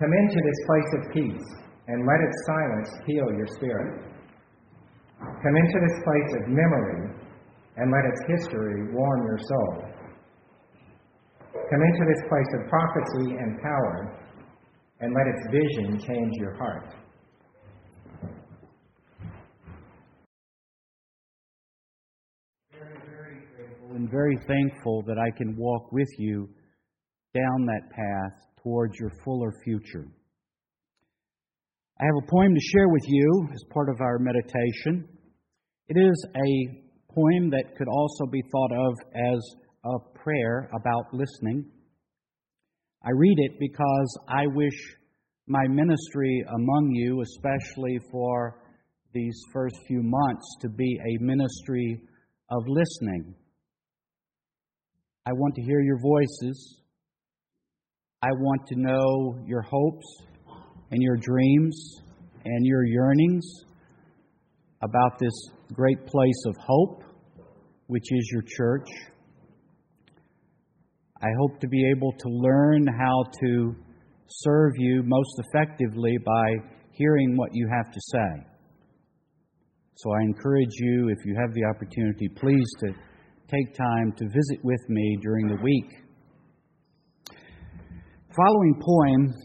Come into this place of peace, and let its silence heal your spirit. Come into this place of memory, and let its history warm your soul. Come into this place of prophecy and power, and let its vision change your heart. Very grateful and very thankful that I can walk with you down that path towards your fuller future. I have a poem to share with you as part of our meditation. It is a poem that could also be thought of as a prayer about listening. I read it because I wish my ministry among you, especially for these first few months, to be a ministry of listening. I want to hear your voices. I want to know your hopes and your dreams and your yearnings about this great place of hope, which is your church. I hope to be able to learn how to serve you most effectively by hearing what you have to say. So I encourage you, if you have the opportunity, please to take time to visit with me during the week. The following poem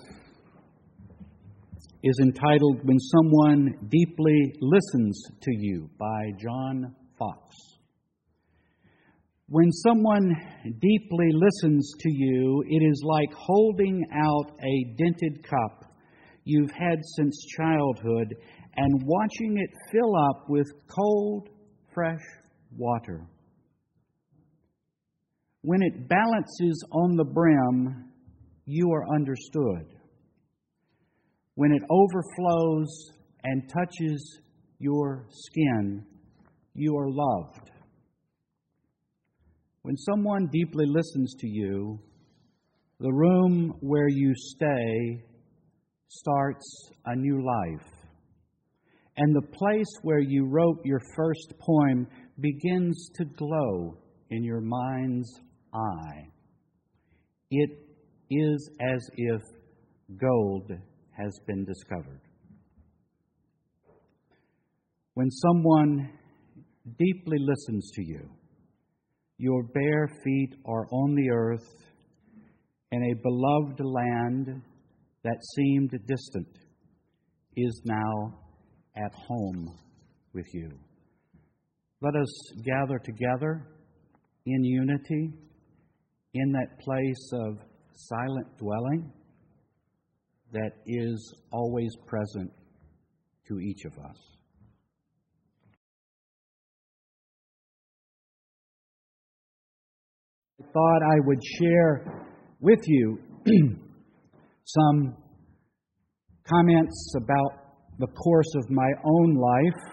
is entitled When Someone Deeply Listens to You by John Fox. When someone deeply listens to you, it is like holding out a dented cup you've had since childhood and watching it fill up with cold, fresh water. When it balances on the brim, you are understood. When it overflows and touches your skin, you are loved. When someone deeply listens to you, the room where you stay starts a new life. And the place where you wrote your first poem begins to glow in your mind's eye. It is as if gold has been discovered. When someone deeply listens to you, your bare feet are on the earth, and a beloved land that seemed distant is now at home with you. Let us gather together in unity in that place of silent dwelling that is always present to each of us. I thought I would share with you some comments about the course of my own life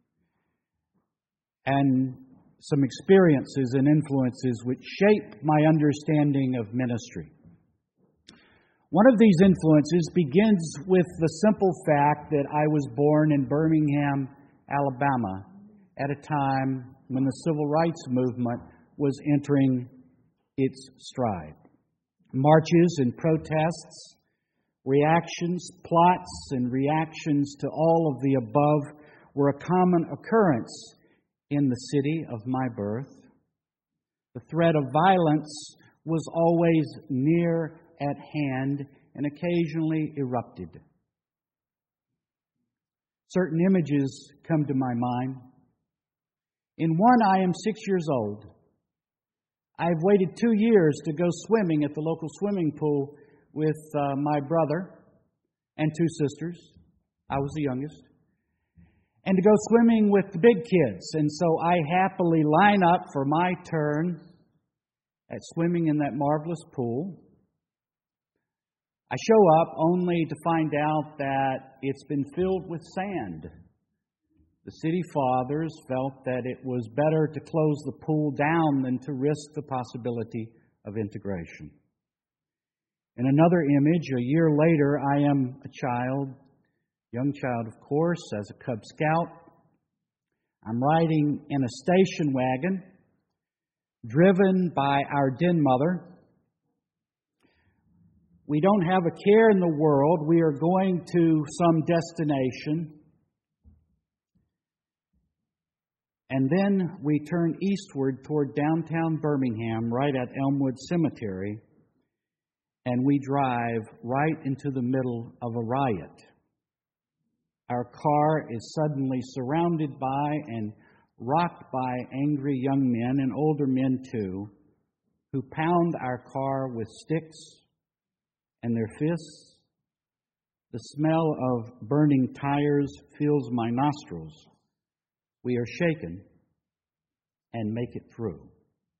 and some experiences and influences which shape my understanding of ministry. One of these influences begins with the simple fact that I was born in Birmingham, Alabama, at a time when the civil rights movement was entering its stride. Marches and protests, reactions, plots and reactions to all of the above were a common occurrence in the city of my birth. The threat of violence was always near at hand and occasionally erupted. Certain images come to my mind. In one, I am 6 years old. I've waited 2 years to go swimming at the local swimming pool with my brother and 2 sisters. I was the youngest. And to go swimming with the big kids. And so I happily line up for my turn at swimming in that marvelous pool. I show up only to find out that it's been filled with sand. The city fathers felt that it was better to close the pool down than to risk the possibility of integration. In another image, a year later, I am a child, young child, of course, as a Cub Scout. I'm riding in a station wagon, driven by our den mother. We don't have a care in the world. We are going to some destination. And then we turn eastward toward downtown Birmingham, right at Elmwood Cemetery, and we drive right into the middle of a riot. Our car is suddenly surrounded by and rocked by angry young men, and older men too, who pound our car with sticks and their fists. The smell of burning tires fills my nostrils. We are shaken and make it through.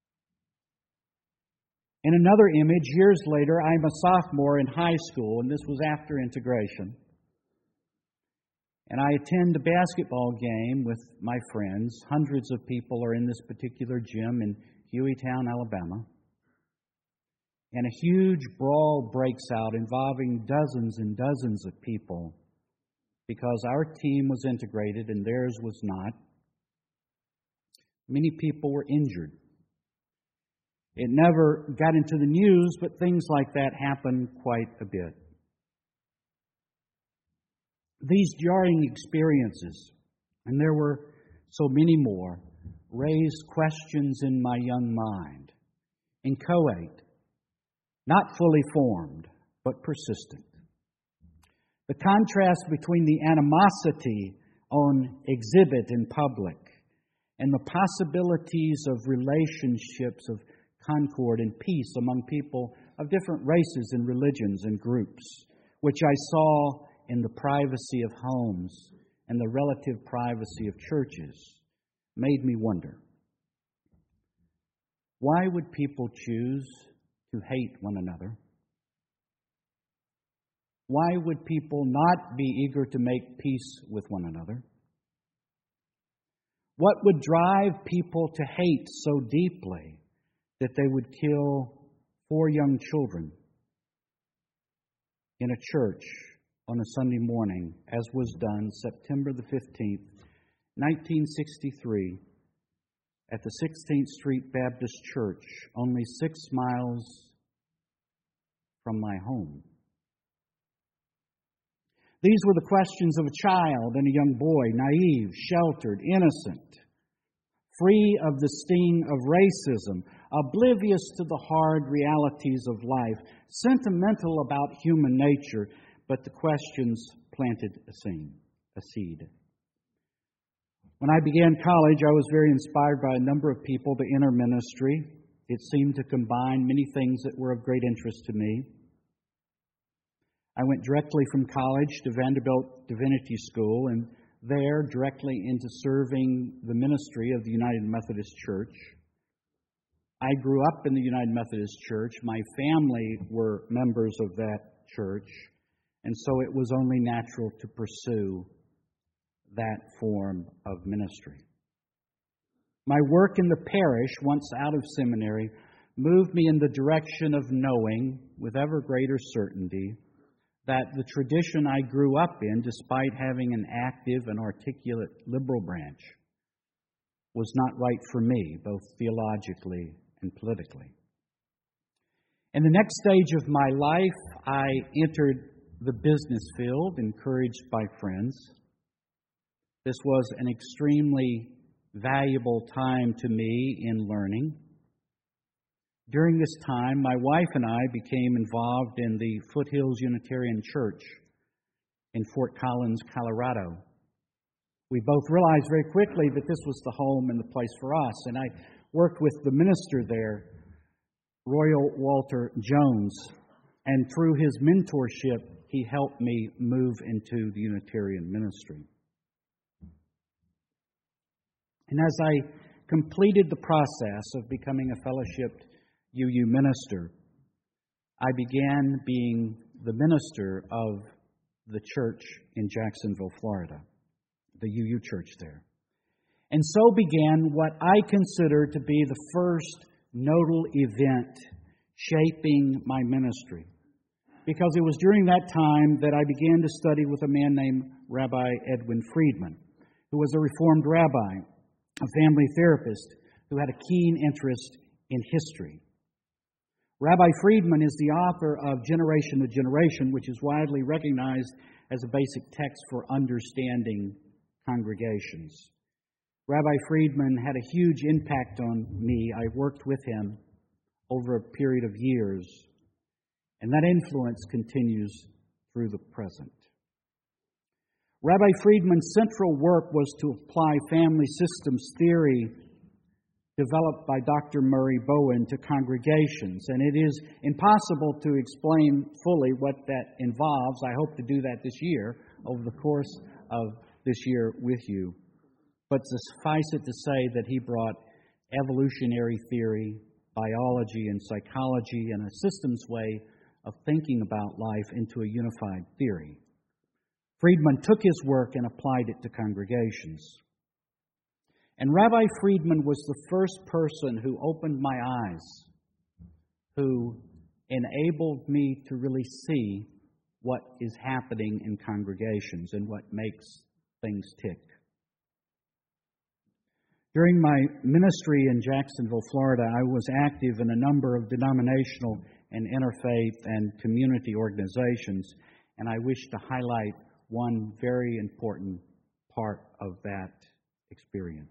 In another image, years later, I'm a sophomore in high school, and this was after integration. And I attend a basketball game with my friends. Hundreds of people are in this particular gym in Hueytown, Alabama. And a huge brawl breaks out involving dozens and dozens of people because our team was integrated and theirs was not. Many people were injured. It never got into the news, but things like that happen quite a bit. These jarring experiences, and there were so many more, raised questions in my young mind. Inchoate, not fully formed, but persistent. The contrast between the animosity on exhibit in public and the possibilities of relationships of concord and peace among people of different races and religions and groups, which I saw in the privacy of homes and the relative privacy of churches, made me wonder, why would people choose to hate one another? Why would people not be eager to make peace with one another? What would drive people to hate so deeply that they would kill 4 young children in a church on a Sunday morning, as was done September the 15th, 1963, at the 16th Street Baptist Church, only 6 miles from my home? These were the questions of a child and a young boy, naive, sheltered, innocent, free of the sting of racism, oblivious to the hard realities of life, sentimental about human nature, but the questions planted a seed. When I began college, I was very inspired by a number of people to enter ministry. It seemed to combine many things that were of great interest to me. I went directly from college to Vanderbilt Divinity School, and there directly into serving the ministry of the United Methodist Church. I grew up in the United Methodist Church. My family were members of that church, and so it was only natural to pursue that form of ministry. My work in the parish, once out of seminary, moved me in the direction of knowing with ever greater certainty that the tradition I grew up in, despite having an active and articulate liberal branch, was not right for me, both theologically and politically. In the next stage of my life, I entered the business field, encouraged by friends. This was an extremely valuable time to me in learning. During this time, my wife and I became involved in the Foothills Unitarian Church in Fort Collins, Colorado. We both realized very quickly that this was the home and the place for us, and I worked with the minister there, Royal Walter Jones, and through his mentorship, he helped me move into the Unitarian ministry. And as I completed the process of becoming a fellowshipped UU minister, I began being the minister of the church in Jacksonville, Florida, the UU church there. And so began what I consider to be the first nodal event shaping my ministry. Because it was during that time that I began to study with a man named Rabbi Edwin Friedman, who was a Reformed rabbi, a family therapist who had a keen interest in history. Rabbi Friedman is the author of Generation to Generation, which is widely recognized as a basic text for understanding congregations. Rabbi Friedman had a huge impact on me. I worked with him over a period of years, and that influence continues through the present. Rabbi Friedman's central work was to apply family systems theory developed by Dr. Murray Bowen to congregations, and it is impossible to explain fully what that involves. I hope to do that this year, over the course of this year with you. But suffice it to say that he brought evolutionary theory, biology, and psychology, and a systems way of thinking about life into a unified theory. Friedman took his work and applied it to congregations. And Rabbi Friedman was the first person who opened my eyes, who enabled me to really see what is happening in congregations and what makes things tick. During my ministry in Jacksonville, Florida, I was active in a number of denominational and interfaith and community organizations, and I wish to highlight one very important part of that experience.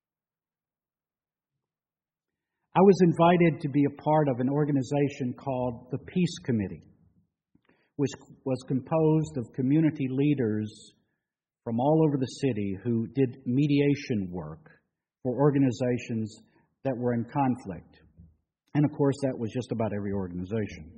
I was invited to be a part of an organization called the Peace Committee, which was composed of community leaders from all over the city who did mediation work for organizations that were in conflict. And of course, that was just about every organization.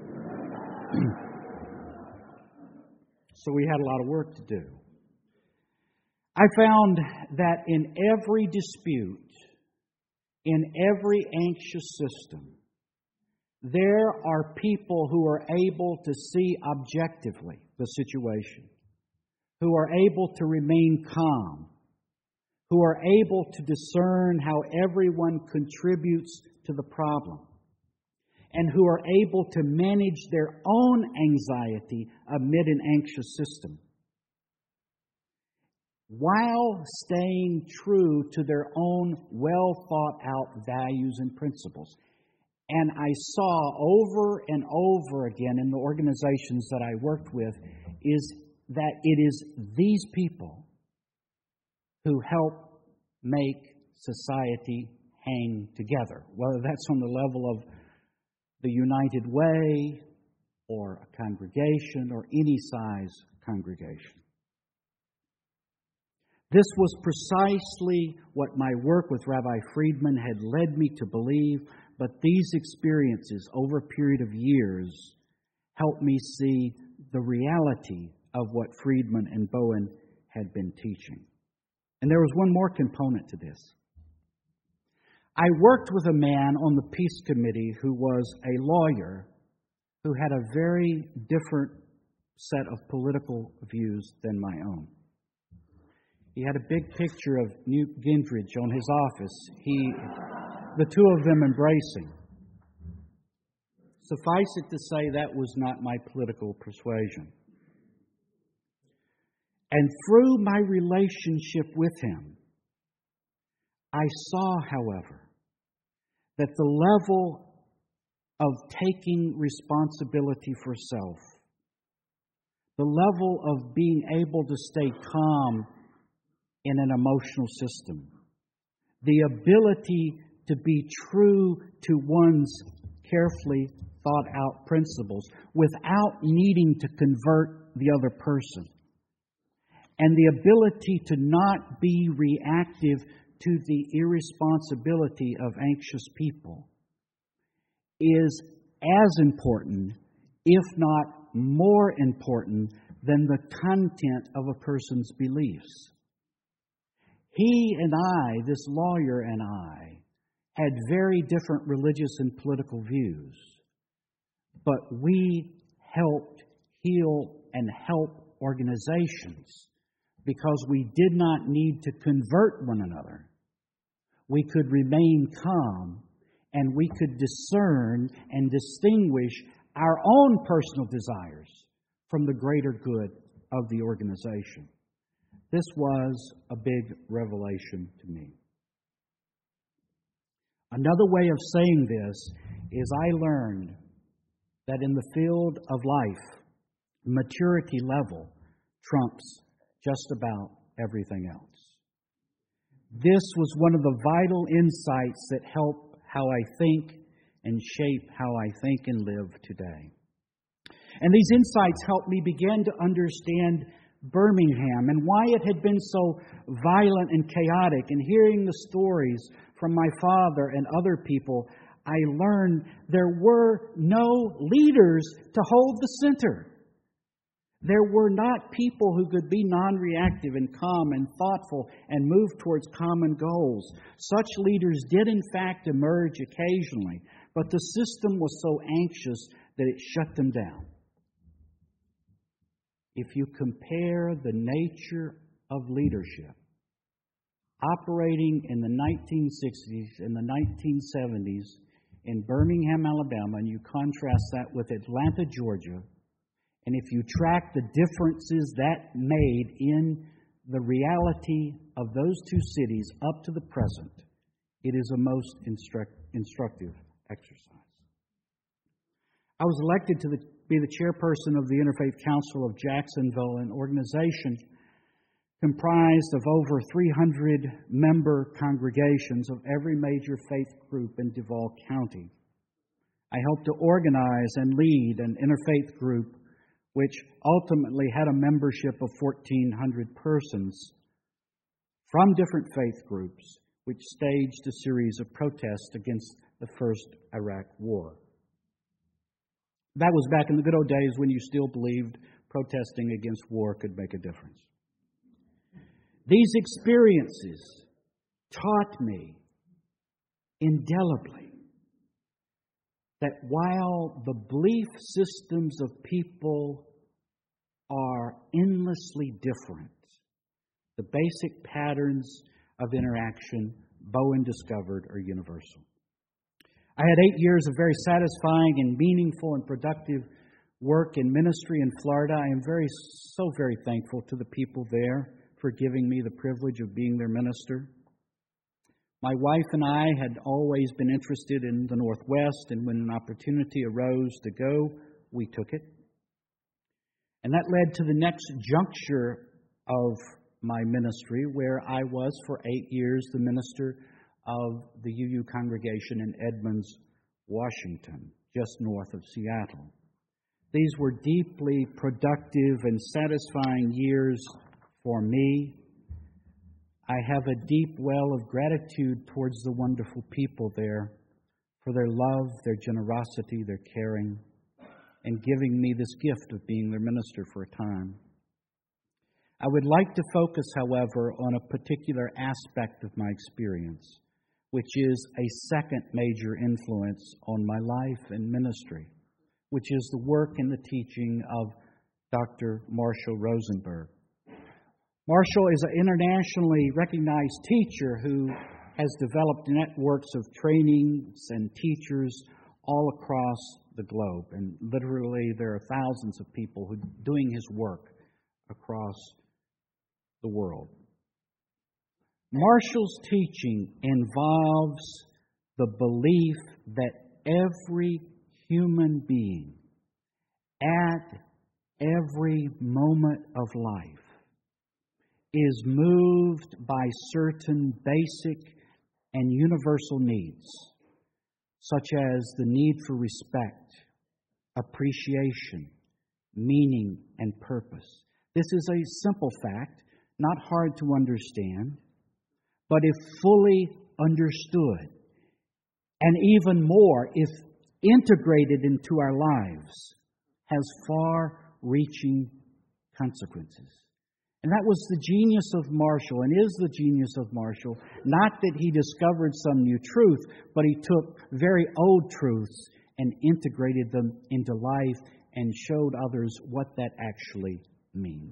So we had a lot of work to do. I found that in every dispute, in every anxious system, there are people who are able to see objectively the situation, who are able to remain calm, who are able to discern how everyone contributes to the problem, and who are able to manage their own anxiety amid an anxious system, while staying true to their own well-thought-out values and principles. And I saw over and over again in the organizations that I worked with is that it is these people who help make society hang together, whether that's on the level of the United Way or a congregation or any size congregation. This was precisely what my work with Rabbi Friedman had led me to believe, but these experiences over a period of years helped me see the reality of what Friedman and Bowen had been teaching. And there was one more component to this. I worked with a man on the Peace Committee who was a lawyer who had a very different set of political views than my own. He had a big picture of Newt Gingrich on his office. The two of them embracing. Suffice it to say, that was not my political persuasion. And through my relationship with him, I saw, however, that the level of taking responsibility for self, the level of being able to stay calm in an emotional system, the ability to be true to one's carefully thought out principles without needing to convert the other person, and the ability to not be reactive to the irresponsibility of anxious people is as important, if not more important, than the content of a person's beliefs. He and I, this lawyer and I, had very different religious and political views, but we helped heal and help organizations because we did not need to convert one another. We could remain calm, and we could discern and distinguish our own personal desires from the greater good of the organization. This was a big revelation to me. Another way of saying this is I learned that in the field of life, maturity level trumps just about everything else. This was one of the vital insights that help how I think and shape how I think and live today. And these insights helped me begin to understand Birmingham and why it had been so violent and chaotic. And hearing the stories from my father and other people, I learned there were no leaders to hold the center. There were not people who could be non-reactive and calm and thoughtful and move towards common goals. Such leaders did in fact emerge occasionally, but the system was so anxious that it shut them down. If you compare the nature of leadership operating in the 1960s and the 1970s in Birmingham, Alabama, and you contrast that with Atlanta, Georgia, and if you track the differences that made in the reality of those two cities up to the present, it is a most instructive exercise. I was elected to be the chairperson of the Interfaith Council of Jacksonville, an organization comprised of over 300 member congregations of every major faith group in Duval County. I helped to organize and lead an interfaith group which ultimately had a membership of 1,400 persons from different faith groups, which staged a series of protests against the first Iraq War. That was back in the good old days when you still believed protesting against war could make a difference. These experiences taught me indelibly that while the belief systems of people are endlessly different, the basic patterns of interaction, Bowen discovered, are universal. I had 8 years of very satisfying and meaningful and productive work in ministry in Florida. I am so very thankful to the people there for giving me the privilege of being their minister. My wife and I had always been interested in the Northwest, and when an opportunity arose to go, we took it. And that led to the next juncture of my ministry, where I was for 8 years the minister of the UU congregation in Edmonds, Washington, just north of Seattle. These were deeply productive and satisfying years for me. I have a deep well of gratitude towards the wonderful people there for their love, their generosity, their caring, and giving me this gift of being their minister for a time. I would like to focus, however, on a particular aspect of my experience, which is a second major influence on my life and ministry, which is the work and the teaching of Dr. Marshall Rosenberg. Marshall is an internationally recognized teacher who has developed networks of trainings and teachers all across the globe. And literally there are thousands of people who are doing his work across the world. Marshall's teaching involves the belief that every human being at every moment of life is moved by certain basic and universal needs, such as the need for respect, appreciation, meaning, and purpose. This is a simple fact, not hard to understand, but if fully understood, and even more, if integrated into our lives, has far-reaching consequences. And that was the genius of Marshall, and is the genius of Marshall. Not that he discovered some new truth, but he took very old truths and integrated them into life and showed others what that actually means.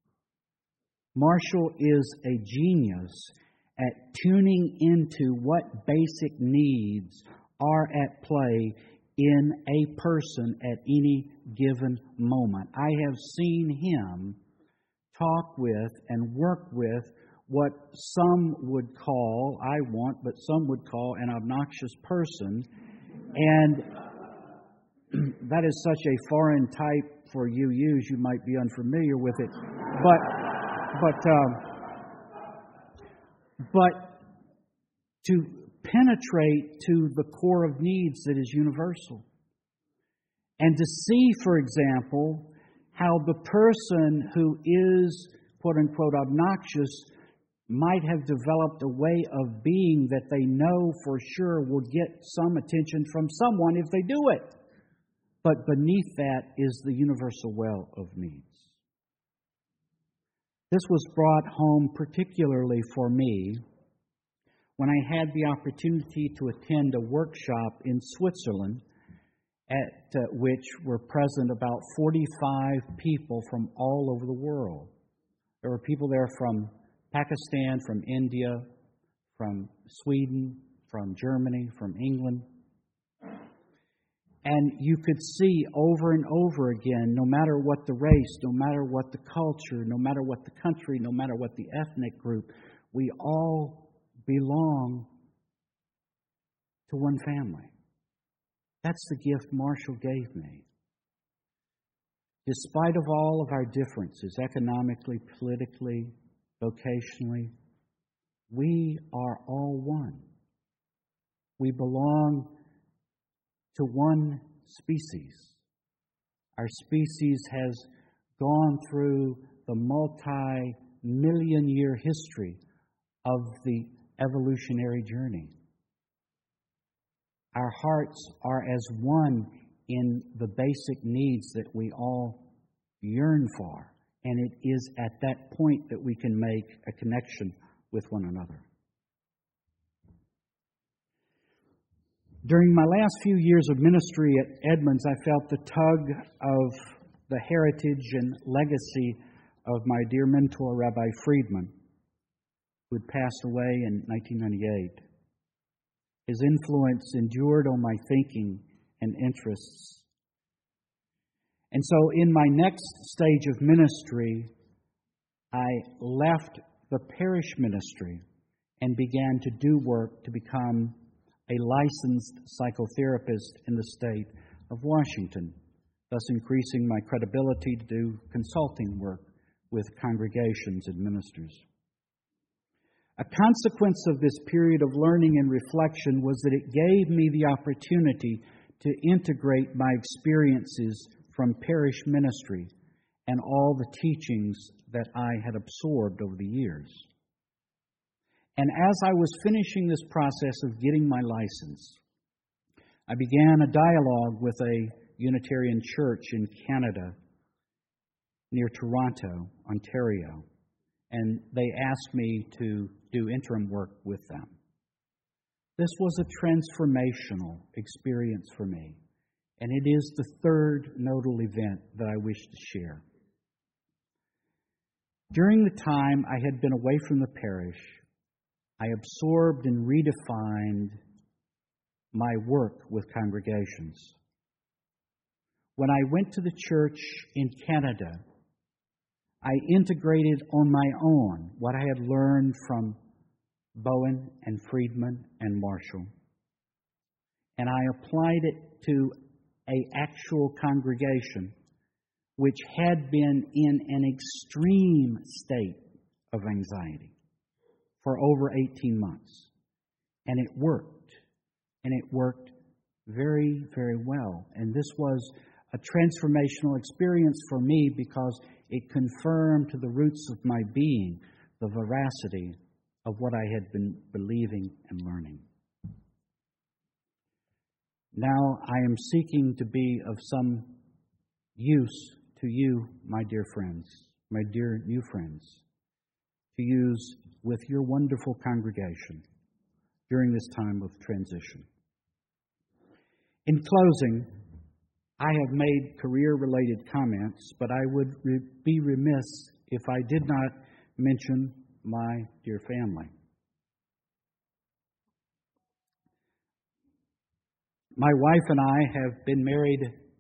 Marshall is a genius at tuning into what basic needs are at play in a person at any given moment. I have seen him talk with and work with what some would call, some would call an obnoxious person And that is such a foreign type for UUs, you might be unfamiliar with it. But to penetrate to the core of needs that is universal. And to see, for example, how the person who is, quote unquote, obnoxious might have developed a way of being that they know for sure will get some attention from someone if they do it. But beneath that is the universal well of needs. This was brought home particularly for me when I had the opportunity to attend a workshop in Switzerland at which were present about 45 people from all over the world. There were people there from Pakistan, from India, from Sweden, from Germany, from England. And you could see over and over again, no matter what the race, no matter what the culture, no matter what the country, no matter what the ethnic group, we all belong to one family. That's the gift Marshall gave me. Despite of all of our differences, economically, politically, vocationally, we are all one. We belong to one species. Our species has gone through the multi-million-year history of the evolutionary journey. Our hearts are as one in the basic needs that we all yearn for. And it is at that point that we can make a connection with one another. During my last few years of ministry at Edmonds, I felt the tug of the heritage and legacy of my dear mentor, Rabbi Friedman, who had passed away in 1998. His influence endured on my thinking and interests. And so in my next stage of ministry, I left the parish ministry and began to do work to become a licensed psychotherapist in the state of Washington, thus increasing my credibility to do consulting work with congregations and ministers. A consequence of this period of learning and reflection was that it gave me the opportunity to integrate my experiences from parish ministry and all the teachings that I had absorbed over the years. And as I was finishing this process of getting my license, I began a dialogue with a Unitarian church in Canada near Toronto, Ontario, and they asked me to do interim work with them. This was a transformational experience for me, and it is the third nodal event that I wish to share. During the time I had been away from the parish, I absorbed and redefined my work with congregations. When I went to the church in Canada, I integrated on my own what I had learned from Bowen and Friedman and Marshall. And I applied it to an actual congregation which had been in an extreme state of anxiety for over 18 months. And it worked. And it worked very, very well. And this was a transformational experience for me because it confirmed to the roots of my being the veracity of what I had been believing and learning. Now I am seeking to be of some use to you, my dear friends, my dear new friends, to use with your wonderful congregation during this time of transition. In closing, I have made career-related comments, but I would be remiss if I did not mention my dear family. My wife and I have been married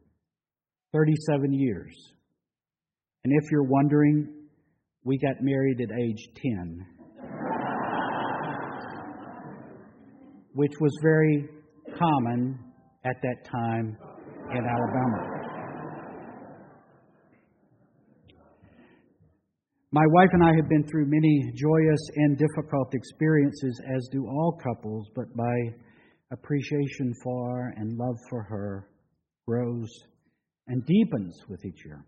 37 years. And if you're wondering, we got married at age 10, which was very common at that time in Alabama. My wife and I have been through many joyous and difficult experiences, as do all couples, but my appreciation for and love for her grows and deepens with each year.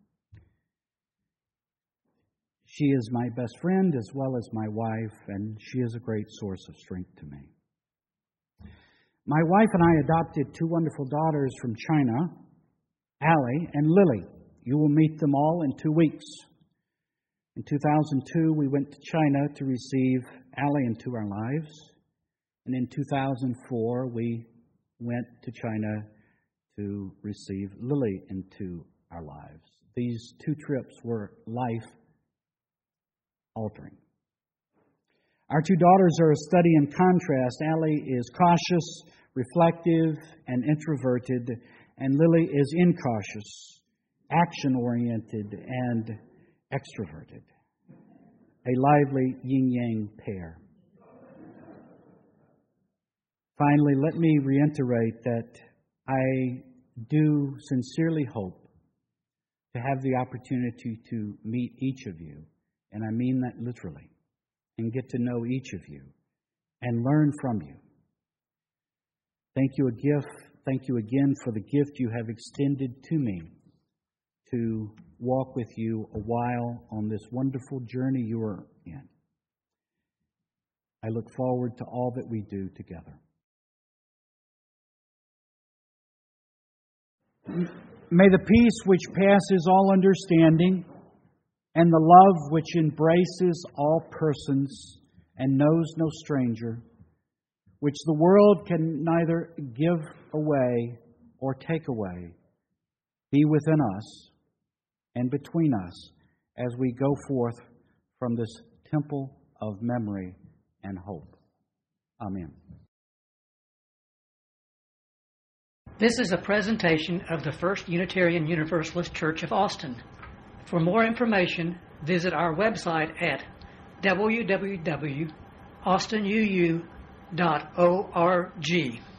She is my best friend as well as my wife, and she is a great source of strength to me. My wife and I adopted two wonderful daughters from China, Allie and Lily. You will meet them all in 2 weeks. In 2002, we went to China to receive Allie into our lives. And in 2004, we went to China to receive Lily into our lives. These 2 trips were life-altering. Our 2 daughters are a study in contrast. Allie is cautious, reflective, and introverted, and Lily is incautious, action-oriented, and extroverted. A lively yin-yang pair. Finally, let me reiterate that I do sincerely hope to have the opportunity to meet each of you, and I mean that literally, and get to know each of you and learn from you. Thank you again for the gift you have extended to me to walk with you a while on this wonderful journey you are in. I look forward to all that we do together. May the peace which passes all understanding and the love which embraces all persons and knows no stranger, which the world can neither give away or take away, be within us and between us as we go forth from this temple of memory and hope. Amen. This is a presentation of the First Unitarian Universalist Church of Austin. For more information, visit our website at www.austinuu.org.